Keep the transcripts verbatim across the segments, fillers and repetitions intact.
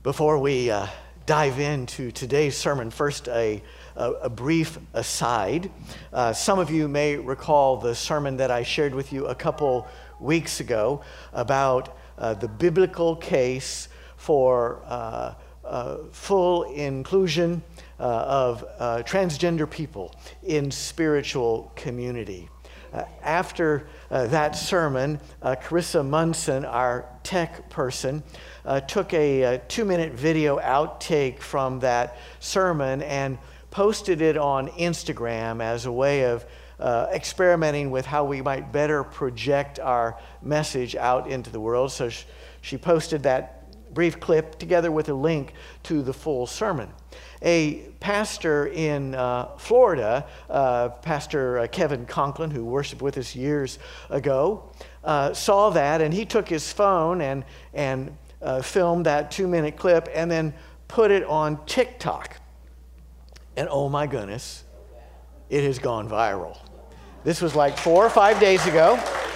Before we uh, dive into today's sermon, first a, a, a brief aside. Uh, some of you may recall the sermon that I shared with you a couple weeks ago about uh, the biblical case for uh, uh, full inclusion uh, of uh, transgender people in spiritual community. Uh, after uh, that sermon, uh, Carissa Munson, our tech person, uh, took a, a two-minute video outtake from that sermon and posted it on Instagram as a way of uh, experimenting with how we might better project our message out into the world. So sh- she posted that brief clip together with a link to the full sermon. A pastor in uh, Florida, uh, Pastor uh, Kevin Conklin, who worshiped with us years ago, uh, saw that, and he took his phone and, and uh, filmed that two-minute clip and then put it on TikTok. And oh my goodness, it has gone viral. This was like four or five days ago.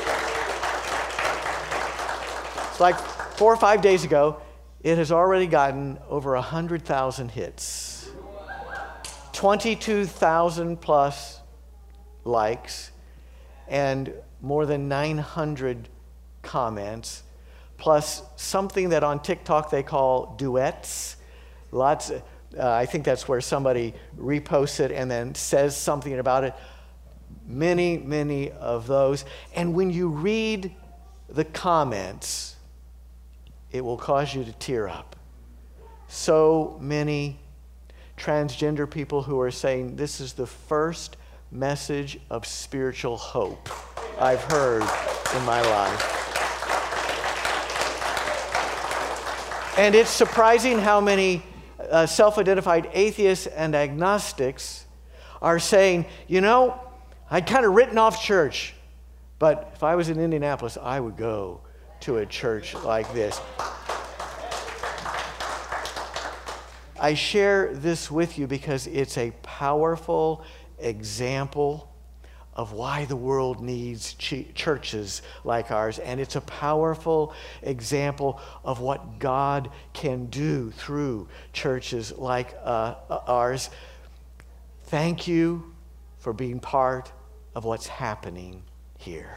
It's like four or five days ago. It has already gotten over one hundred thousand hits, twenty-two thousand plus likes, and more than nine hundred comments, plus something that on TikTok they call duets. Lots. Uh, I think that's where somebody reposts it and then says something about it. Many, many of those. And when you read the comments, it will cause you to tear up. So many transgender people who are saying, this is the first message of spiritual hope I've heard in my life. And it's surprising how many uh, self-identified atheists and agnostics are saying, you know, I'd kind of written off church, but if I was in Indianapolis, I would go to a church like this. I share this with you because it's a powerful example of why the world needs ch- churches like ours, and it's a powerful example of what God can do through churches like uh, ours. Thank you for being part of what's happening here.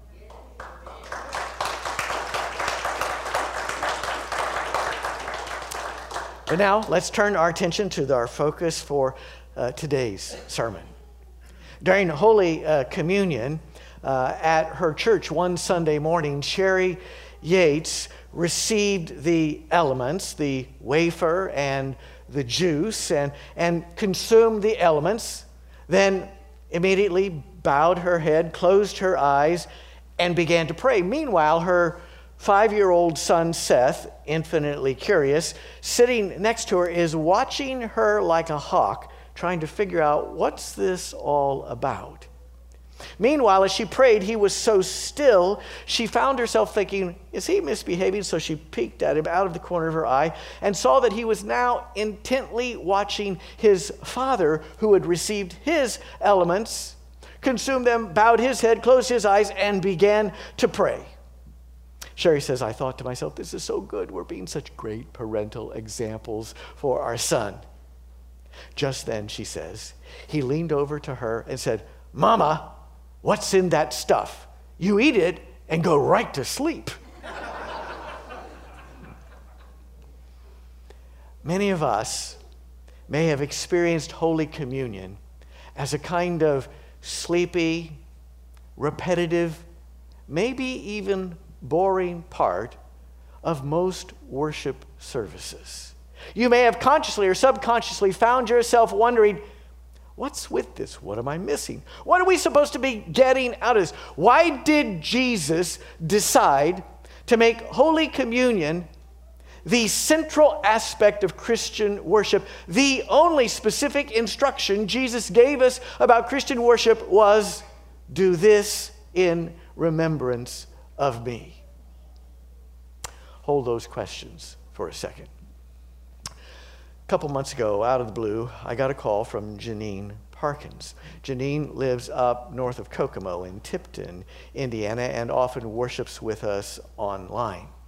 But now, let's turn our attention to our focus for uh, today's sermon. During Holy uh, Communion uh, at her church one Sunday morning, Sherry Yates received the elements, the wafer and the juice, and, and consumed the elements, then immediately bowed her head, closed her eyes, and began to pray. Meanwhile, her five-year-old son, Seth, infinitely curious, sitting next to her, is watching her like a hawk, trying to figure out what's this all about. Meanwhile, as she prayed, he was so still, she found herself thinking, is he misbehaving? So she peeked at him out of the corner of her eye and saw that he was now intently watching his father, who had received his elements, consumed them, bowed his head, closed his eyes, and began to pray. Sherry says, I thought to myself, this is so good. We're being such great parental examples for our son. Just then, she says, he leaned over to her and said, Mama, what's in that stuff? You eat it and go right to sleep. Many of us may have experienced Holy Communion as a kind of sleepy, repetitive, maybe even boring part of most worship services. You may have consciously or subconsciously found yourself wondering, what's with this? What am I missing? What are we supposed to be getting out of this? Why did Jesus decide to make Holy Communion the central aspect of Christian worship? The only specific instruction Jesus gave us about Christian worship was, do this in remembrance of me. Hold those questions for a second. A couple months ago, out of the blue, I got a call from Janine Parkins. Janine lives up north of Kokomo in Tipton, Indiana, and often worships with us online.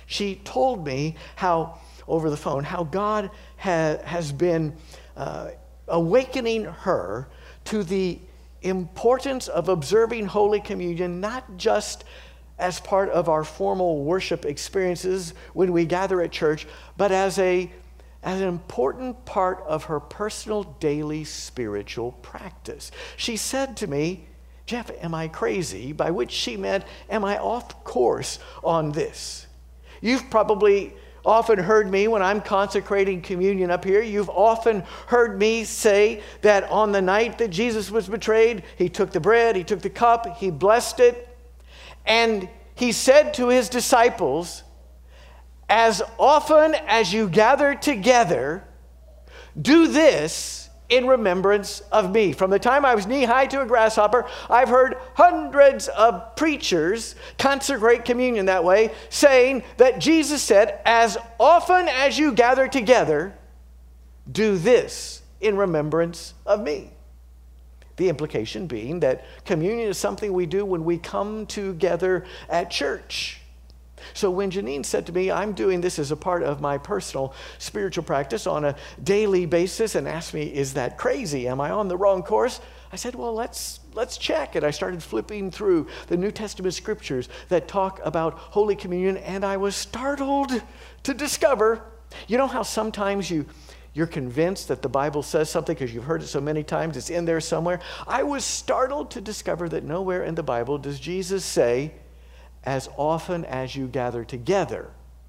She told me how, over the phone, how God ha- has been uh, awakening her to the importance of observing Holy Communion, not just as part of our formal worship experiences when we gather at church, but as a as an important part of her personal daily spiritual practice. She said to me, "Jeff, am I crazy?" By which she meant, am I off course on this? You've probably often heard me when I'm consecrating communion up here. You've often heard me say that on the night that Jesus was betrayed, he took the bread, he took the cup, he blessed it, and he said to his disciples, "As often as you gather together, do this in remembrance of me." From the time I was knee-high to a grasshopper, I've heard hundreds of preachers consecrate communion that way, saying that Jesus said, "As often as you gather together, do this in remembrance of me." The implication being that communion is something we do when we come together at church. So when Janine said to me, "I'm doing this as a part of my personal spiritual practice on a daily basis," and asked me, "Is that crazy? Am I on the wrong course?" I said, "Well, let's let's check." And I started flipping through the New Testament scriptures that talk about Holy Communion, and I was startled to discover, you know how sometimes you You're convinced that the Bible says something because you've heard it so many times, it's in there somewhere. I was startled to discover that nowhere in the Bible does Jesus say, "As often as you gather together,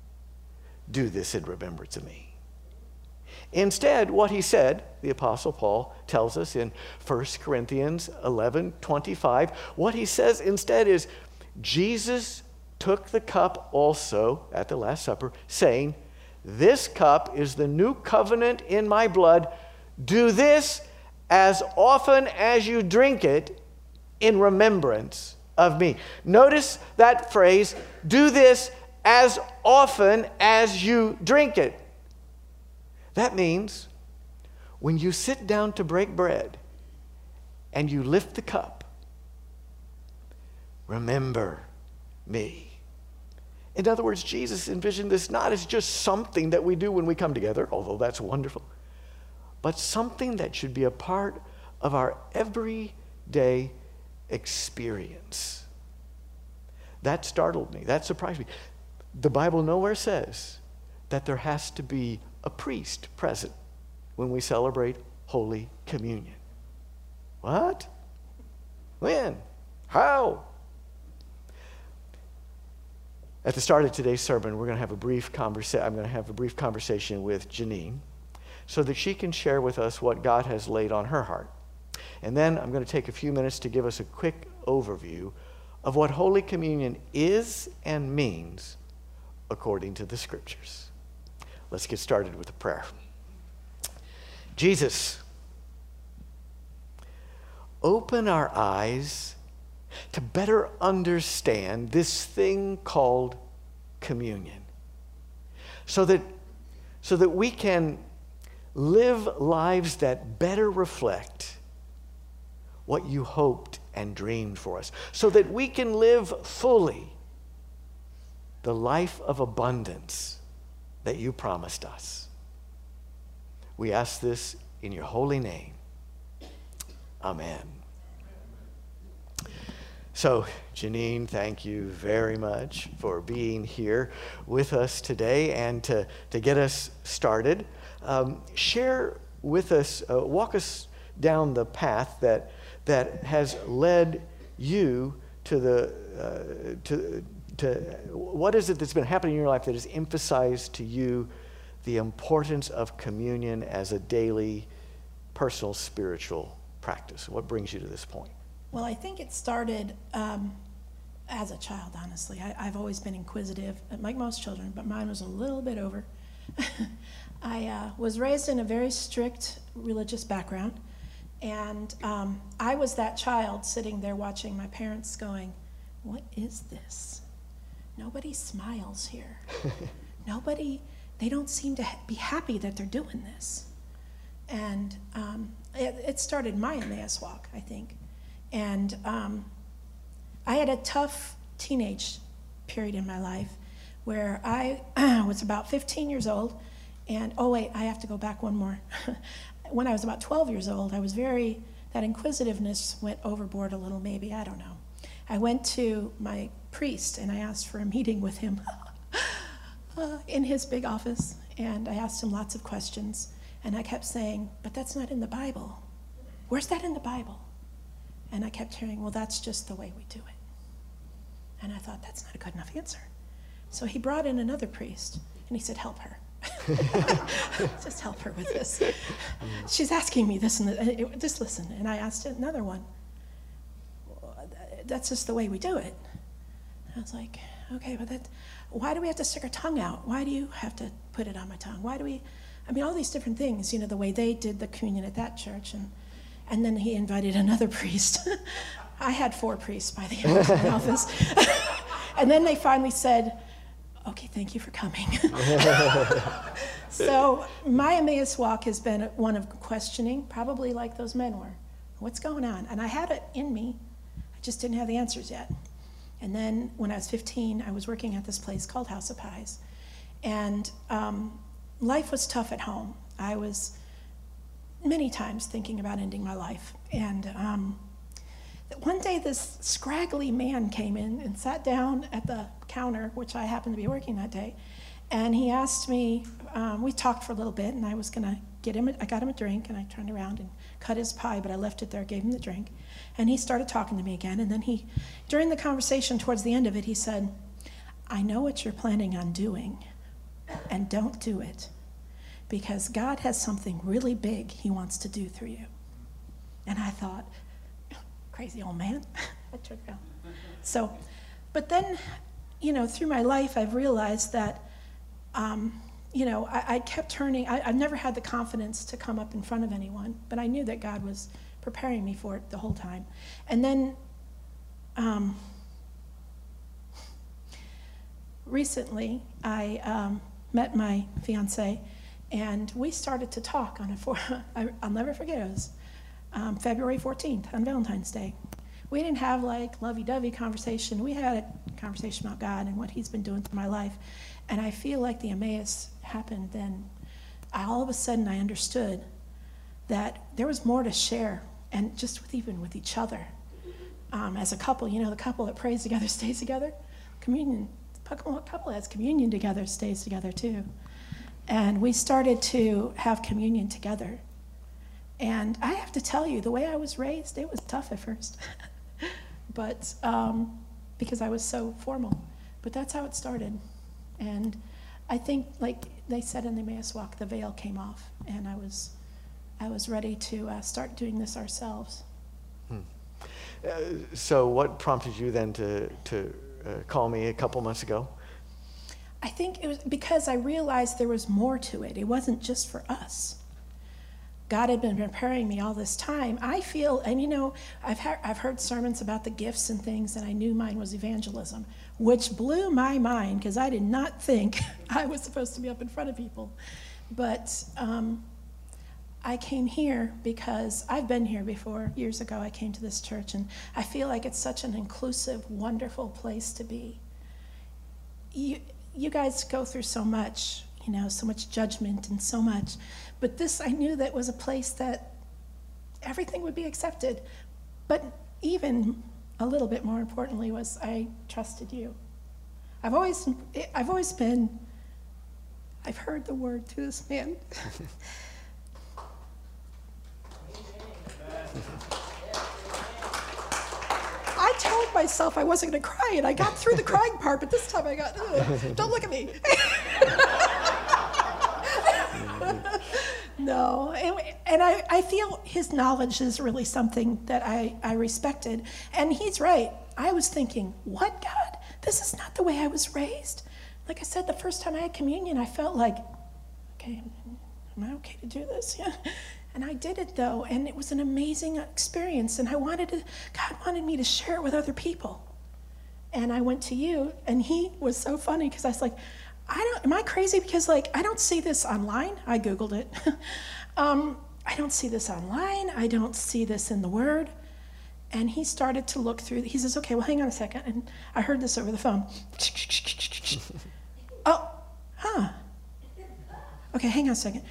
do this in remembrance of me." Instead, what he said, the Apostle Paul tells us in First Corinthians eleven twenty-five, what he says instead is, Jesus took the cup also at the Last Supper, saying, "This cup is the new covenant in my blood. Do this as often as you drink it in remembrance of me." Notice that phrase, "do this as often as you drink it." That means when you sit down to break bread and you lift the cup, remember me. In other words, Jesus envisioned this not as just something that we do when we come together, although that's wonderful, but something that should be a part of our everyday experience. That startled me. That surprised me. The Bible nowhere says that there has to be a priest present when we celebrate Holy Communion. What? When? How? At the start of today's sermon, we're going to have a brief conversation. I'm going to have a brief conversation with Janine so that she can share with us what God has laid on her heart. And then I'm going to take a few minutes to give us a quick overview of what Holy Communion is and means according to the Scriptures. Let's get started with a prayer. Jesus, open our eyes to better understand this thing called communion, so that, so that we can live lives that better reflect what you hoped and dreamed for us, so that we can live fully the life of abundance that you promised us. We ask this in your holy name. Amen. So, Janine, thank you very much for being here with us today and to, to get us started. Um, share with us, uh, walk us down the path that, that has led you to the, uh, to, to, what is it that's been happening in your life that has emphasized to you the importance of communion as a daily, personal, spiritual practice? What brings you to this point? Well, I think it started um, as a child, honestly. I, I've always been inquisitive, like most children, but mine was a little bit over. I uh, was raised in a very strict religious background, and um, I was that child sitting there watching my parents going, "What is this? Nobody smiles here. Nobody, they don't seem to ha- be happy that they're doing this." And um, it, it started my Emmaus walk, I think. And um, I had a tough teenage period in my life where I was about fifteen years old. And, oh, wait, I have to go back one more. When I was about twelve years old, I was very, that inquisitiveness went overboard a little, maybe, I don't know. I went to my priest, and I asked for a meeting with him uh, in his big office. And I asked him lots of questions. And I kept saying, but that's not in the Bible. Where's that in the Bible? And I kept hearing, well, that's just the way we do it. And I thought, that's not a good enough answer. So he brought in another priest, and he said, help her. Just help her with this. She's asking me this and that. Just listen. And I asked another one. That's just the way we do it. I was like, okay, but that, why do we have to stick our tongue out? Why do you have to put it on my tongue? Why do we, I mean, all these different things, you know, the way they did the communion at that church. And, and then he invited another priest. I had four priests by the end of my office. And then they finally said, okay, thank you for coming. So my Emmaus walk has been one of questioning, probably like those men were. What's going on? And I had it in me. I just didn't have the answers yet. And then when I was fifteen, I was working at this place called House of Pies. And um, life was tough at home. I was many times thinking about ending my life. And um, one day this scraggly man came in and sat down at the counter, which I happened to be working that day, and he asked me, um, we talked for a little bit, and I was gonna get him, a, I got him a drink, and I turned around and cut his pie, but I left it there, gave him the drink, and he started talking to me again, and then he, during the conversation towards the end of it, he said, I know what you're planning on doing, and don't do it, because God has something really big he wants to do through you. And I thought, crazy old man. I turned around. So, but then, you know, through my life, I've realized that, um, you know, I, I kept turning. I, I've never had the confidence to come up in front of anyone, but I knew that God was preparing me for it the whole time. And then, um, recently, I um, met my fiance, and we started to talk on a. For, I, I'll never forget it. It was Um, February fourteenth, on Valentine's Day. We didn't have like lovey-dovey conversation. We had a conversation about God and what he's been doing through my life. And I feel like the Emmaus happened then. I, all of a sudden I understood that there was more to share, and just with even with each other. Um, as a couple, you know, the couple that prays together stays together. Communion, the couple that has communion together stays together too. And we started to have communion together. And I have to tell you, the way I was raised, it was tough at first. but um, because I was so formal. But that's how it started. And I think, like they said in the Emmaus Walk, the veil came off, and I was, I was ready to uh, start doing this ourselves. Hmm. Uh, so what prompted you then to, to uh, call me a couple months ago? I think it was because I realized there was more to it. It wasn't just for us. God had been preparing me all this time. I feel, and you know, I've, ha- I've heard sermons about the gifts and things, and I knew mine was evangelism, which blew my mind because I did not think I was supposed to be up in front of people. But um, I came here because I've been here before. Years ago, I came to this church, and I feel like it's such an inclusive, wonderful place to be. You, you guys go through so much, you know, so much judgment and so much. But this, I knew that was a place that everything would be accepted. But even a little bit more importantly was I trusted you. I've always, I've always been, I've heard the word through this man. I told myself I wasn't going to cry, and I got through the crying part, but this time I got, ugh, don't look at me. No, and, and I, I feel his knowledge is really something that I, I respected. And he's right. I was thinking, what, God? This is not the way I was raised. Like I said, the first time I had communion, I felt like, okay, am I okay to do this? Yeah. And I did it, though, and it was an amazing experience. And I wanted to, God wanted me to share it with other people. And I went to you, and he was so funny because I was like, I don't, am I crazy? Because like, I don't see this online. I Googled it. um, I don't see this online. I don't see this in the Word. And he started to look through, he says, okay, well, hang on a second. And I heard this over the phone. Okay, hang on a second.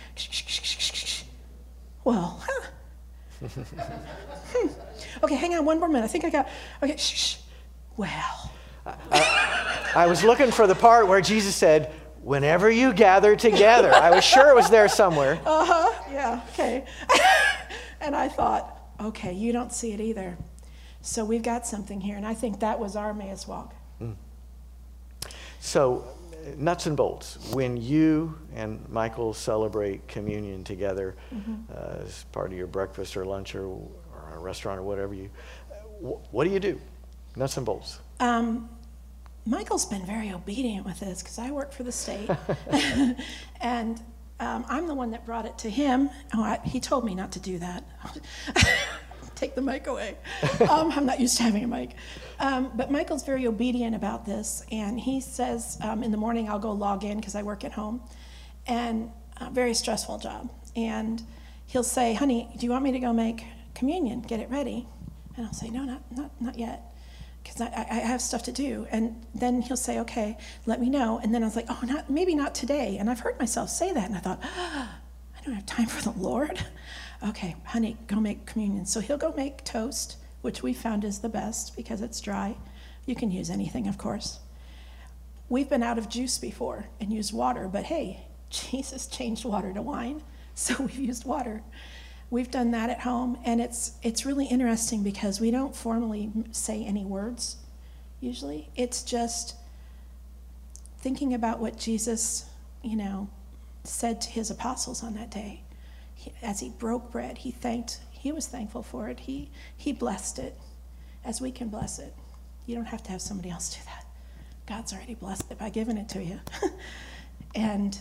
Well, huh. hmm. Okay, hang on one more minute. I think I got, okay, shh, shh. Well. I, I was looking for the part where Jesus said, whenever you gather together. I was sure it was there somewhere. Uh-huh, yeah, okay. And I thought, okay, you don't see it either. So we've got something here, and I think that was our Emmaus walk. Mm. So, nuts and bolts, when you and Michael celebrate communion together mm-hmm. uh, as part of your breakfast or lunch or, or a restaurant or whatever you, wh- what do you do? Nuts and bolts. Um, Michael's been very obedient with this because I work for the state. And um, I'm the one that brought it to him. Oh, I, he told me not to do that. Take the mic away. Um, I'm not used to having a mic. Um, but Michael's very obedient about this. And he says um, in the morning I'll go log in because I work at home. And a very stressful job. And he'll say, honey, do you want me to go make communion? Get it ready. And I'll say, no, not not not yet. Because I, I have stuff to do. And then he'll say, okay, let me know. And then I was like, oh, not maybe not today. And I've heard myself say that. And I thought, oh, I don't have time for the Lord. Okay, honey, go make communion. So he'll go make toast, which we found is the best because it's dry. You can use anything, of course. We've been out of juice before and used water. But hey, Jesus changed water to wine. So we've used water. We've done that at home, and it's it's really interesting because we don't formally say any words, usually. It's just thinking about what Jesus, you know, said to his apostles on that day. He, as he broke bread, he thanked, he was thankful for it. He he blessed it as we can bless it. You don't have to have somebody else do that. God's already blessed it by giving it to you. And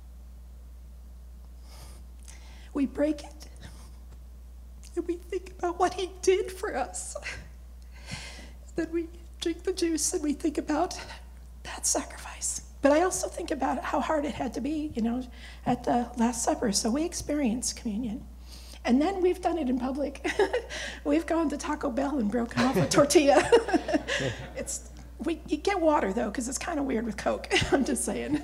we break it. And we think about what he did for us. Then we drink the juice and we think about that sacrifice. But I also think about how hard it had to be, you know, at the Last Supper. So we experience communion. And then we've done it in public. We've gone to Taco Bell and broken off a tortilla. It's we you get water, though, because it's kind of weird with Coke. I'm just saying.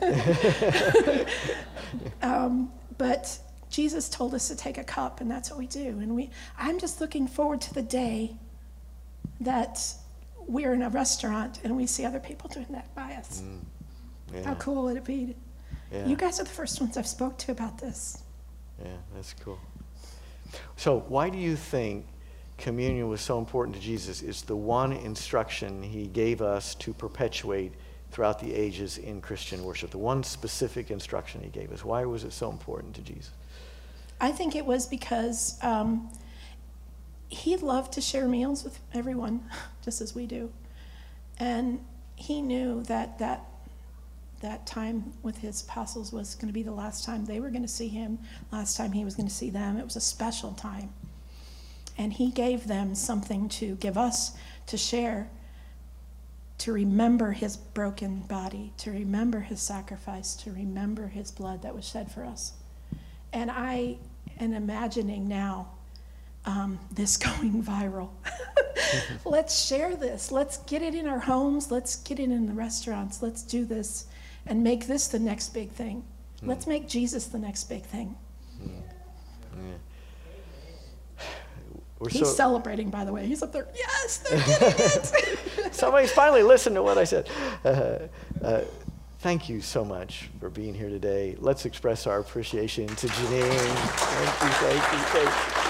um, but... Jesus told us to take a cup, and that's what we do. And we, I'm just looking forward to the day that we're in a restaurant and we see other people doing that by us. Mm, yeah. How cool would it be? Yeah. You guys are the first ones I've spoke to about this. Yeah, that's cool. So why do you think communion was so important to Jesus? It's the one instruction he gave us to perpetuate throughout the ages in Christian worship. The one specific instruction he gave us. Why was it so important to Jesus? I think it was because um, he loved to share meals with everyone, just as we do. And he knew that that, that time with his apostles was going to be the last time they were going to see him, last time he was going to see them. It was a special time. And he gave them something to give us to share, to remember his broken body, to remember his sacrifice, to remember his blood that was shed for us. And I am imagining now um, this going viral. Let's share this. Let's get it in our homes. Let's get it in the restaurants. Let's do this and make this the next big thing. Mm. Let's make Jesus the next big thing. Mm. Yeah. We're He's so... celebrating, by the way. He's up there, yes, they're getting it. Somebody's finally listened to what I said. Uh, uh, Thank you so much for being here today. Let's express our appreciation to Janine. Thank you, thank you, thank you.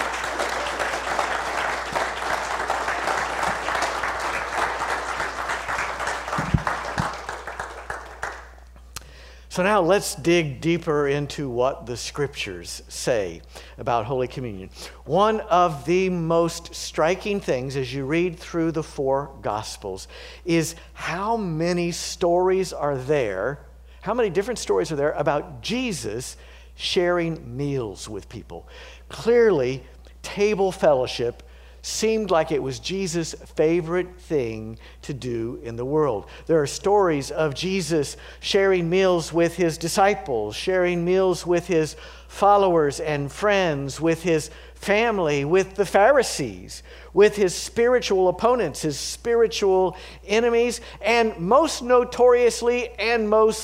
So now let's dig deeper into what the scriptures say about Holy Communion. One of the most striking things as you read through the four Gospels is how many stories are there, how many different stories are there about Jesus sharing meals with people. Clearly, table fellowship seemed like it was Jesus' favorite thing to do in the world. There are stories of Jesus sharing meals with his disciples, sharing meals with his followers and friends, with his family, with the Pharisees, with his spiritual opponents, his spiritual enemies, and most notoriously and most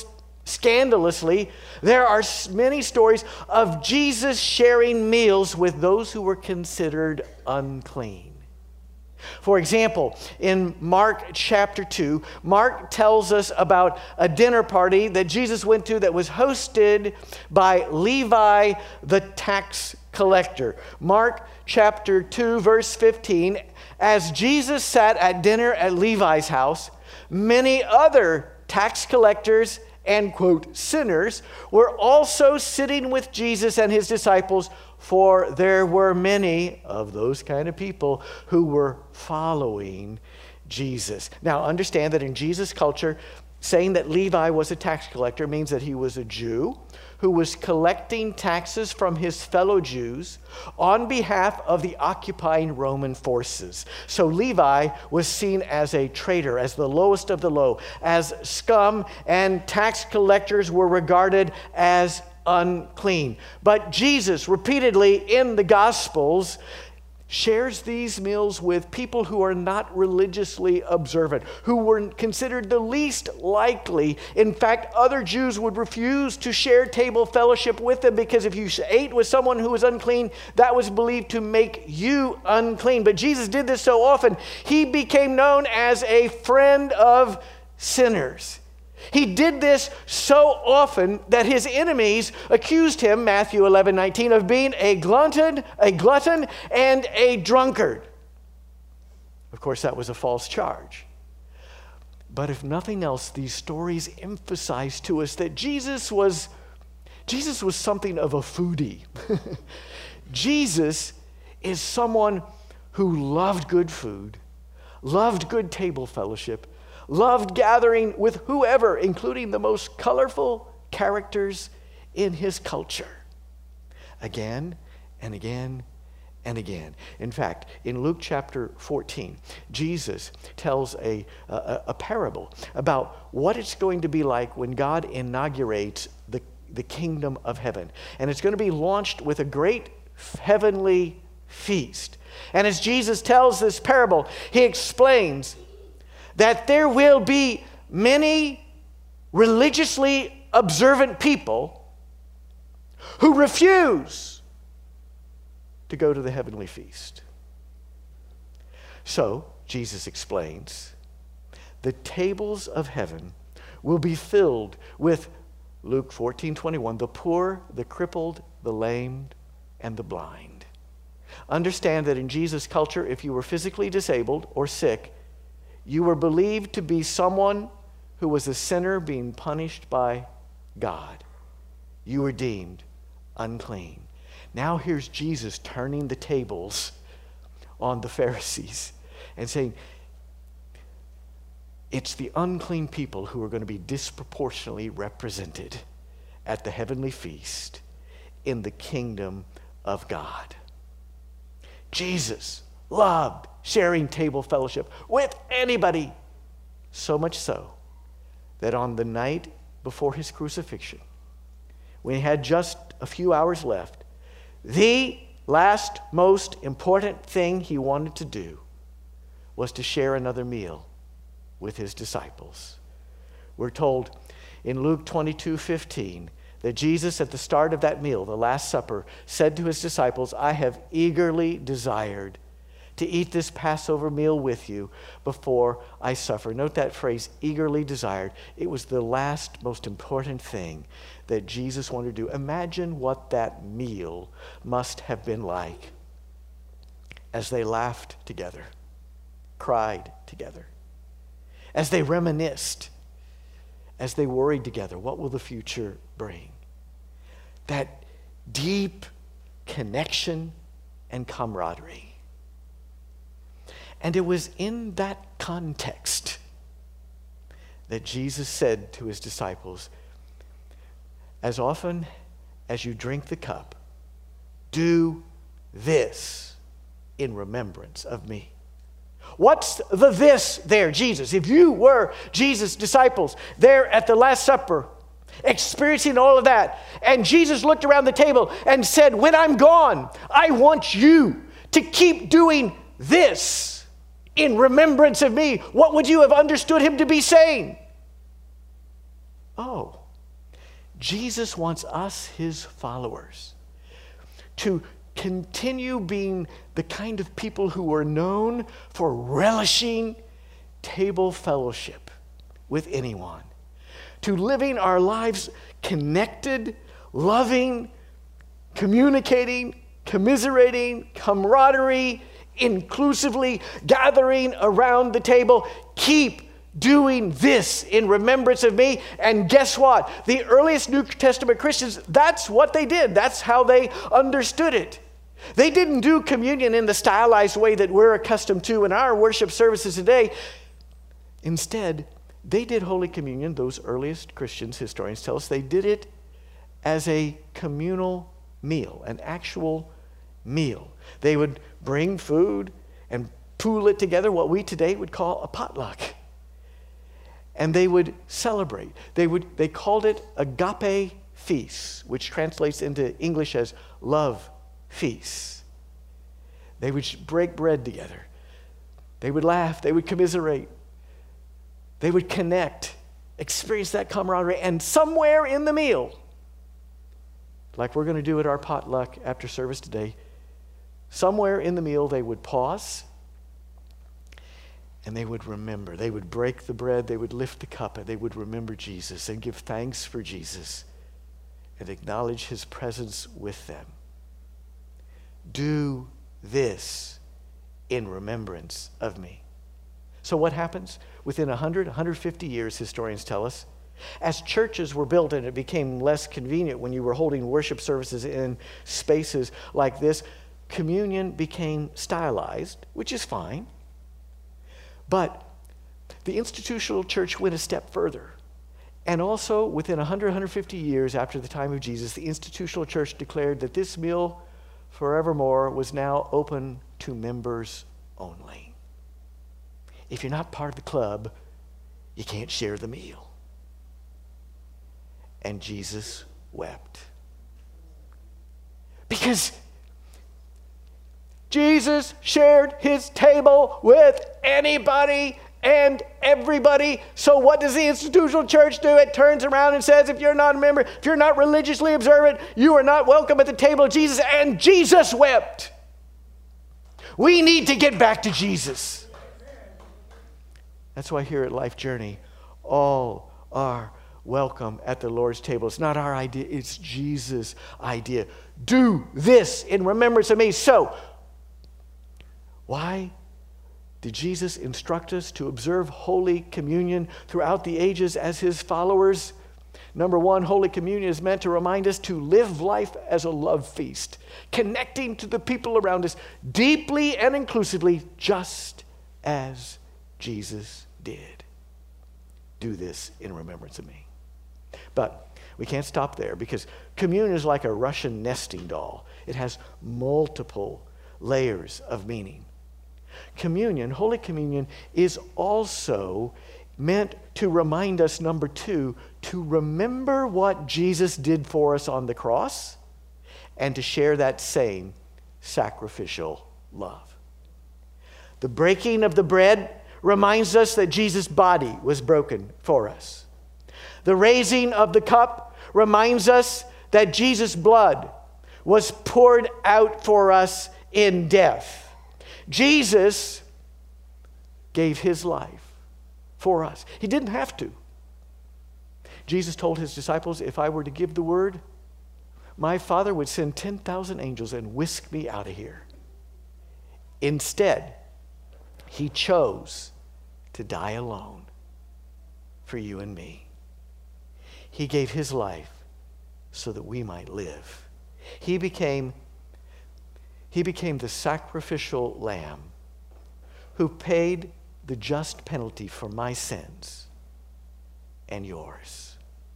Scandalously, there are many stories of Jesus sharing meals with those who were considered unclean. For example, in Mark chapter two, Mark tells us about a dinner party that Jesus went to that was hosted by Levi the tax collector. Mark chapter two, verse fifteen, as Jesus sat at dinner at Levi's house, many other tax collectors and, quote, sinners were also sitting with Jesus and his disciples, for there were many of those kind of people who were following Jesus. Now, understand that in Jesus' culture, saying that Levi was a tax collector means that he was a Jew who was collecting taxes from his fellow Jews on behalf of the occupying Roman forces. So Levi was seen as a traitor, as the lowest of the low, as scum, and tax collectors were regarded as unclean. But Jesus repeatedly in the Gospels shares these meals with people who are not religiously observant, who were considered the least likely. In fact, other Jews would refuse to share table fellowship with them because if you ate with someone who was unclean, that was believed to make you unclean. But Jesus did this so often, he became known as a friend of sinners. He did this so often that his enemies accused him, Matthew eleven nineteen, of being a glutton, a glutton and a drunkard. Of course, that was a false charge. But if nothing else, these stories emphasize to us that Jesus was, Jesus was something of a foodie. Jesus is someone who loved good food, loved good table fellowship, loved gathering with whoever, including the most colorful characters in his culture. Again and again and again. In fact, in Luke chapter fourteen, Jesus tells a, a, a parable about what it's going to be like when God inaugurates the, the kingdom of heaven. And it's going to be launched with a great heavenly feast. And as Jesus tells this parable, he explains that there will be many religiously observant people who refuse to go to the heavenly feast. So, Jesus explains, the tables of heaven will be filled with, Luke fourteen twenty-one, the poor, the crippled, the lamed, and the blind. Understand that in Jesus' culture, if you were physically disabled or sick, you were believed to be someone who was a sinner being punished by God. You were deemed unclean. Now here's Jesus turning the tables on the Pharisees and saying, it's the unclean people who are going to be disproportionately represented at the heavenly feast in the kingdom of God. Jesus loved sharing table fellowship with anybody, so much so that on the night before his crucifixion, when he had just a few hours left, the last most important thing he wanted to do was to share another meal with his disciples. We're told in Luke twenty-two fifteen that Jesus, at the start of that meal, the Last Supper, said to his disciples, I have eagerly desired to eat this Passover meal with you before I suffer. Note that phrase, eagerly desired. It was the last most important thing that Jesus wanted to do. Imagine what that meal must have been like as they laughed together, cried together, as they reminisced, as they worried together. What will the future bring? That deep connection and camaraderie. And it was in that context that Jesus said to his disciples, as often as you drink the cup, do this in remembrance of me. What's the this there, Jesus? If you were Jesus' disciples there at the Last Supper, experiencing all of that, and Jesus looked around the table and said, when I'm gone, I want you to keep doing this in remembrance of me, what would you have understood him to be saying? Oh, Jesus wants us, his followers, to continue being the kind of people who are known for relishing table fellowship with anyone, to living our lives connected, loving, communicating, commiserating, camaraderie, inclusively gathering around the table. Keep doing this in remembrance of me. And guess what? The earliest New Testament Christians, that's what they did. That's how they understood it. They didn't do communion in the stylized way that we're accustomed to in our worship services today. Instead, they did Holy Communion, those earliest Christians, historians tell us, they did it as a communal meal, an actual meal. They would bring food and pool it together, what we today would call a potluck. And they would celebrate. They would they called it agape feast, which translates into English as love feast. They would break bread together. They would laugh. They would commiserate. They would connect, experience that camaraderie, and somewhere in the meal, like we're going to do at our potluck after service today, somewhere in the meal they would pause and they would remember. They would break the bread, they would lift the cup, and they would remember Jesus and give thanks for Jesus and acknowledge his presence with them. Do this in remembrance of me. So what happens? Within one hundred, one hundred fifty years, historians tell us, as churches were built and it became less convenient when you were holding worship services in spaces like this, communion became stylized, which is fine. But the institutional church went a step further. And also, within one hundred, one hundred fifty years after the time of Jesus, the institutional church declared that this meal forevermore was now open to members only. If you're not part of the club, you can't share the meal. And Jesus wept. Because Jesus shared his table with anybody and everybody. So what does the institutional church do? It turns around and says, if you're not a member, if you're not religiously observant, you are not welcome at the table of Jesus. And Jesus wept. We need to get back to Jesus. That's why here at Life Journey, all are welcome at the Lord's table. It's not our idea, it's Jesus' idea. Do this in remembrance of me. So, why did Jesus instruct us to observe Holy Communion throughout the ages as his followers? Number one, Holy Communion is meant to remind us to live life as a love feast, connecting to the people around us deeply and inclusively, just as Jesus did. Do this in remembrance of me. But we can't stop there, because communion is like a Russian nesting doll. It has multiple layers of meaning. Communion, Holy Communion, is also meant to remind us, number two, to remember what Jesus did for us on the cross and to share that same sacrificial love. The breaking of the bread reminds us that Jesus' body was broken for us. The raising of the cup reminds us that Jesus' blood was poured out for us in death. Jesus gave his life for us. He didn't have to. Jesus told his disciples, if I were to give the word, my Father would send ten thousand angels and whisk me out of here. Instead, he chose to die alone for you and me. He gave his life so that we might live. He became, he became the sacrificial lamb who paid the just penalty for my sins and yours.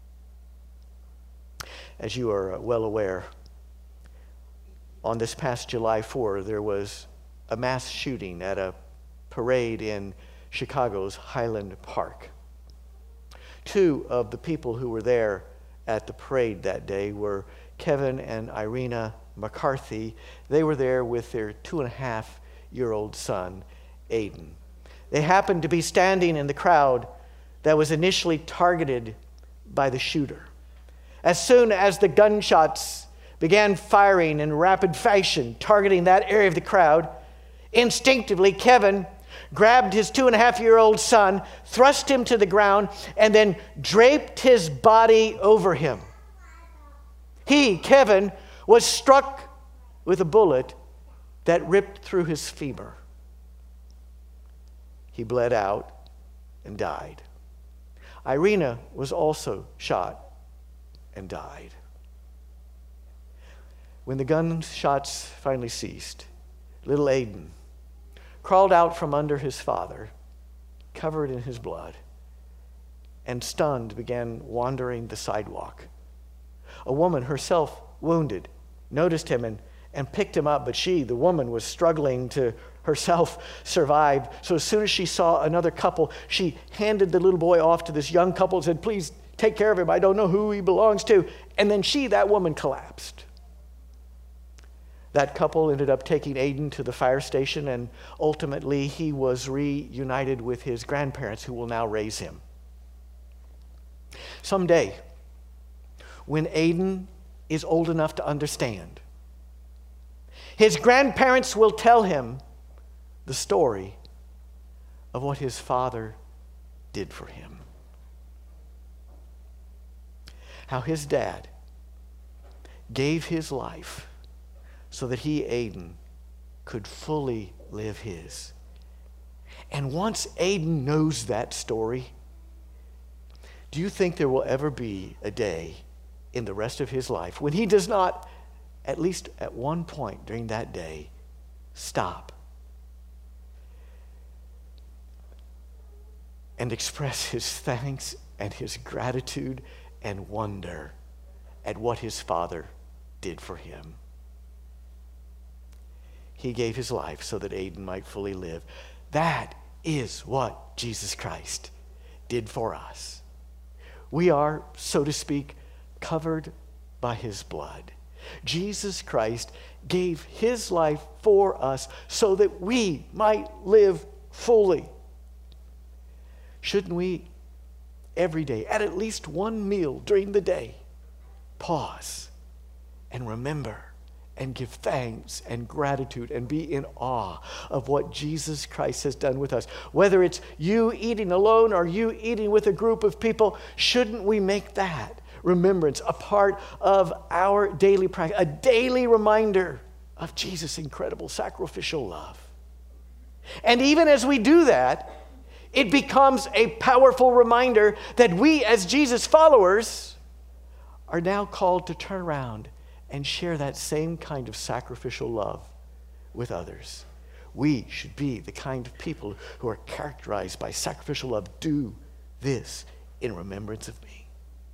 As you are well aware, on this past July fourth, there was a mass shooting at a parade in Chicago's Highland Park. Two of the people who were there at the parade that day were Kevin and Irina McCarthy. They were there with their two and a half year old son, Aiden. They happened to be standing in the crowd that was initially targeted by the shooter. As soon as the gunshots began firing in rapid fashion, targeting that area of the crowd, instinctively, Kevin grabbed his two and a half year old son, thrust him to the ground, and then draped his body over him. He, Kevin, was struck with a bullet that ripped through his femur. He bled out and died. Irina was also shot and died. When the gunshots finally ceased, little Aiden crawled out from under his father, covered in his blood, and stunned began wandering the sidewalk. A woman, herself wounded, noticed him and, and picked him up, but she, the woman, was struggling to herself survive. So as soon as she saw another couple, she handed the little boy off to this young couple and said, "Please take care of him. I don't know who he belongs to." And then she, that woman, collapsed. That couple ended up taking Aiden to the fire station, and ultimately he was reunited with his grandparents, who will now raise him. Someday, when Aiden is old enough to understand, his grandparents will tell him the story of what his father did for him. How his dad gave his life so that he, Aiden, could fully live his. And once Aiden knows that story, do you think there will ever be a day in the rest of his life when he does not, at least at one point during that day, stop and express his thanks and his gratitude and wonder at what his father did for him? He gave his life so that Aiden might fully live. That is what Jesus Christ did for us. We are, so to speak, covered by his blood. Jesus Christ gave his life for us so that we might live fully. Shouldn't we, every day, at at least one meal during the day, pause and remember and give thanks and gratitude and be in awe of what Jesus Christ has done with us? Whether it's you eating alone or you eating with a group of people, shouldn't we make that remembrance a part of our daily practice, a daily reminder of Jesus' incredible sacrificial love? And even as we do that, it becomes a powerful reminder that we, as Jesus followers, are now called to turn around and share that same kind of sacrificial love with others. We should be the kind of people who are characterized by sacrificial love. Do this in remembrance of me.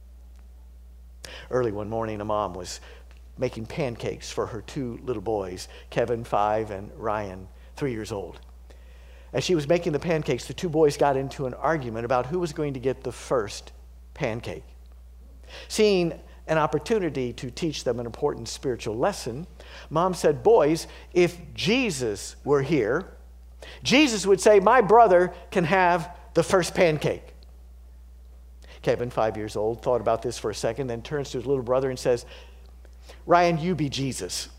Early one morning, a mom was making pancakes for her two little boys, Kevin, five, and Ryan, three years old. As she was making the pancakes, the two boys got into an argument about who was going to get the first pancake. Seeing an opportunity to teach them an important spiritual lesson, Mom said, "Boys, if Jesus were here, Jesus would say, 'My brother can have the first pancake.'" Kevin, five years old, thought about this for a second, then turns to his little brother and says, "Ryan, you be Jesus."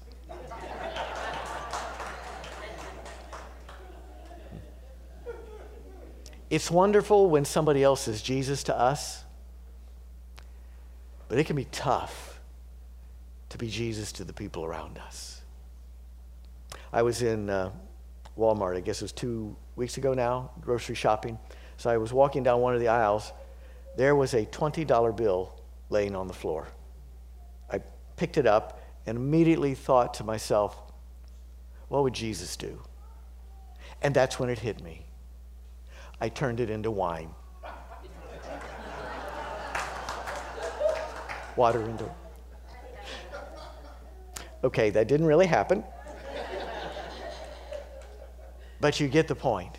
It's wonderful when somebody else is Jesus to us, but it can be tough to be Jesus to the people around us. I was in uh, Walmart, I guess it was two weeks ago now, grocery shopping. So I was walking down one of the aisles. There was a twenty dollar bill laying on the floor. I picked it up and immediately thought to myself, what would Jesus do? And that's when it hit me. I turned it into wine. Water into it. Okay, that didn't really happen. But you get the point.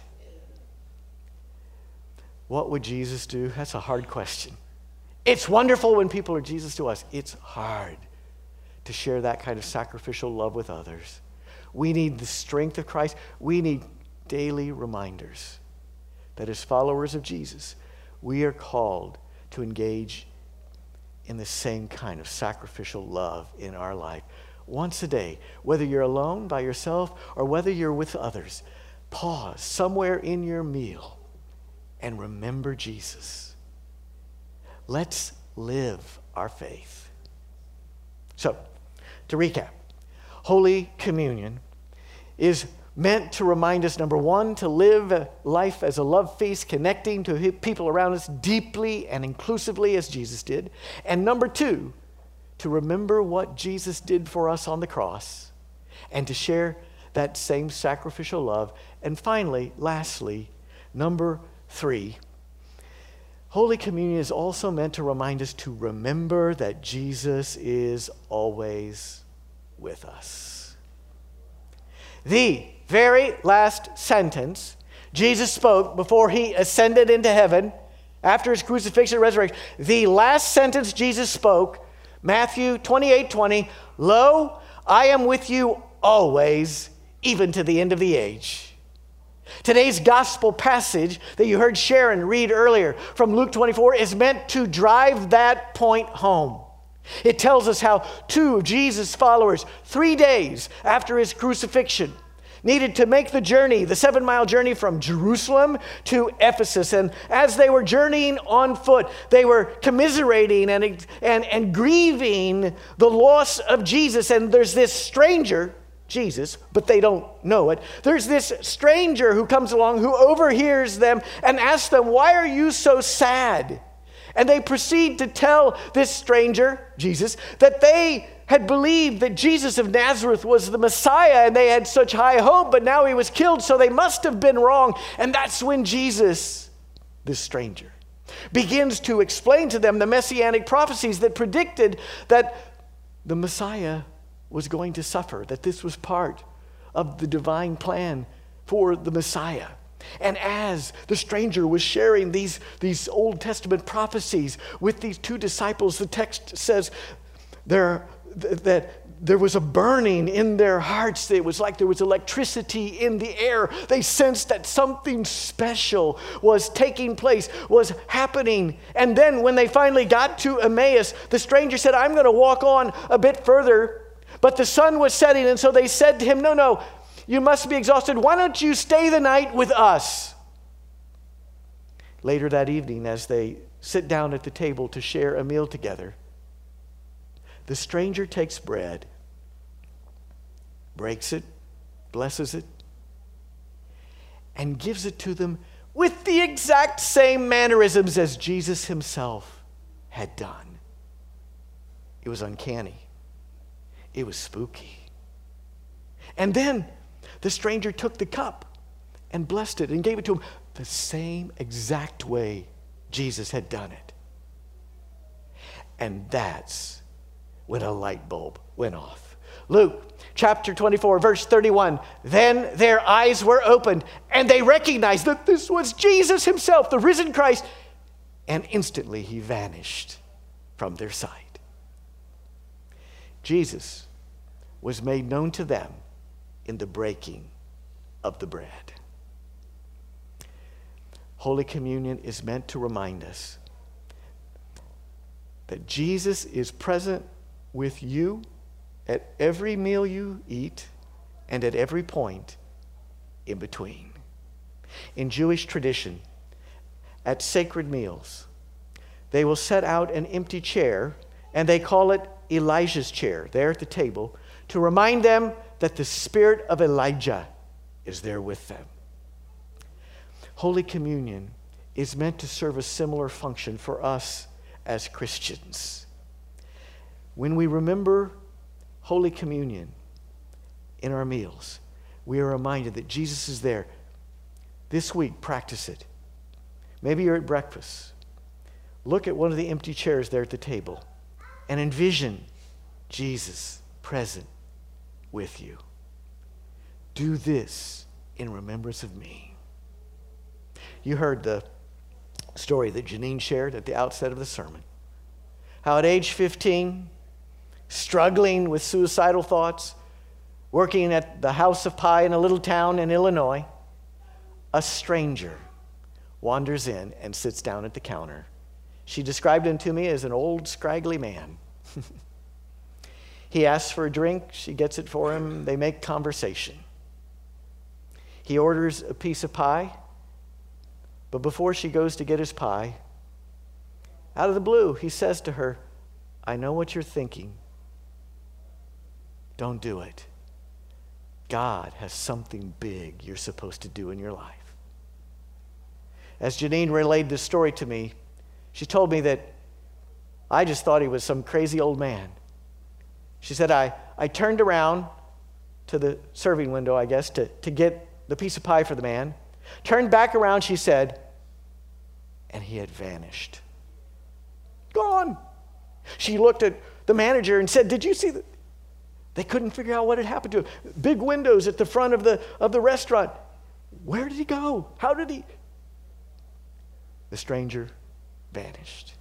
What would Jesus do? That's a hard question. It's wonderful when people are Jesus to us. It's hard to share that kind of sacrificial love with others. We need the strength of Christ. We need daily reminders that as followers of Jesus, we are called to engage in the same kind of sacrificial love in our life. Once a day, whether you're alone by yourself or whether you're with others, pause somewhere in your meal and remember Jesus. Let's live our faith. So, to recap, Holy Communion is meant to remind us, number one, to live life as a love feast, connecting to people around us deeply and inclusively as Jesus did. And number two, to remember what Jesus did for us on the cross and to share that same sacrificial love. And finally, lastly, number three, Holy Communion is also meant to remind us to remember that Jesus is always with us. The very last sentence Jesus spoke before he ascended into heaven after his crucifixion and resurrection, the last sentence Jesus spoke, Matthew twenty-eight twenty, "Lo, I am with you always, even to the end of the age." Today's gospel passage that you heard Sharon read earlier from Luke twenty-four is meant to drive that point home. It tells us how two of Jesus' followers, three days after his crucifixion, needed to make the journey, the seven-mile journey from Jerusalem to Ephesus. And as they were journeying on foot, they were commiserating and, and, and grieving the loss of Jesus. And there's this stranger, Jesus, but they don't know it. There's this stranger who comes along who overhears them and asks them, "Why are you so sad?" And they proceed to tell this stranger, Jesus, that they had believed that Jesus of Nazareth was the Messiah and they had such high hope, but now he was killed, so they must have been wrong. And that's when Jesus, this stranger, begins to explain to them the messianic prophecies that predicted that the Messiah was going to suffer, that this was part of the divine plan for the Messiah. And as the stranger was sharing these, these Old Testament prophecies with these two disciples, the text says there, that there was a burning in their hearts. It was like there was electricity in the air. They sensed that something special was taking place, was happening. And then when they finally got to Emmaus, the stranger said, "I'm going to walk on a bit further." But the sun was setting, and so they said to him, "No, no, you must be exhausted. Why don't you stay the night with us?" Later that evening, as they sit down at the table to share a meal together, the stranger takes bread, breaks it, blesses it, and gives it to them with the exact same mannerisms as Jesus himself had done. It was uncanny. It was spooky. And then the stranger took the cup and blessed it and gave it to him the same exact way Jesus had done it. And that's when a light bulb went off. Luke chapter twenty-four, verse thirty-one. Then their eyes were opened and they recognized that this was Jesus himself, the risen Christ. And instantly he vanished from their sight. Jesus was made known to them in the breaking of the bread. Holy Communion is meant to remind us that Jesus is present with you at every meal you eat and at every point in between. In Jewish tradition, at sacred meals, they will set out an empty chair, and they call it Elijah's chair there at the table, to remind them that the spirit of Elijah is there with them. Holy Communion is meant to serve a similar function for us as Christians. When we remember Holy Communion in our meals, we are reminded that Jesus is there. This week, practice it. Maybe you're at breakfast. Look at one of the empty chairs there at the table and envision Jesus present with you. Do this in remembrance of me. You heard the story that Janine shared at the outset of the sermon. How at age fifteen, struggling with suicidal thoughts, working at the House of Pie in a little town in Illinois, a stranger wanders in and sits down at the counter, She described him to me as an old, scraggly man. He asks for a drink. She gets it for him. They make conversation. He orders a piece of pie. But before she goes to get his pie, out of the blue, he says to her, I know what you're thinking. Don't do it. God has something big you're supposed to do in your life. As Janine relayed this story to me, she told me that I just thought he was some crazy old man. She said, I, I turned around to the serving window, I guess, to, to get the piece of pie for the man. Turned back around, she said, and he had vanished. Gone. She looked at the manager and said, did you see that? They couldn't figure out what had happened to him. Big windows at the front of the, of the restaurant. Where did he go? How did he? The stranger vanished.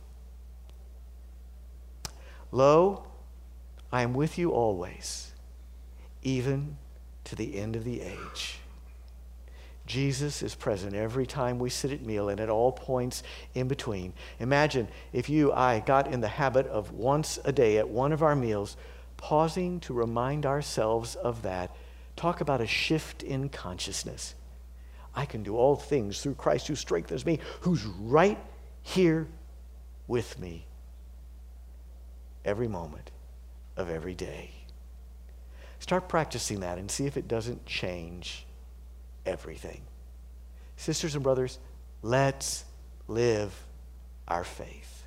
Lo, I am with you always, even to the end of the age. Jesus is present every time we sit at meal and at all points in between. Imagine if you, I, got in the habit of once a day at one of our meals, pausing to remind ourselves of that. Talk about a shift in consciousness. I can do all things through Christ who strengthens me, who's right here with me every moment of every day. Start practicing that and see if it doesn't change everything. Sisters and brothers, let's live our faith.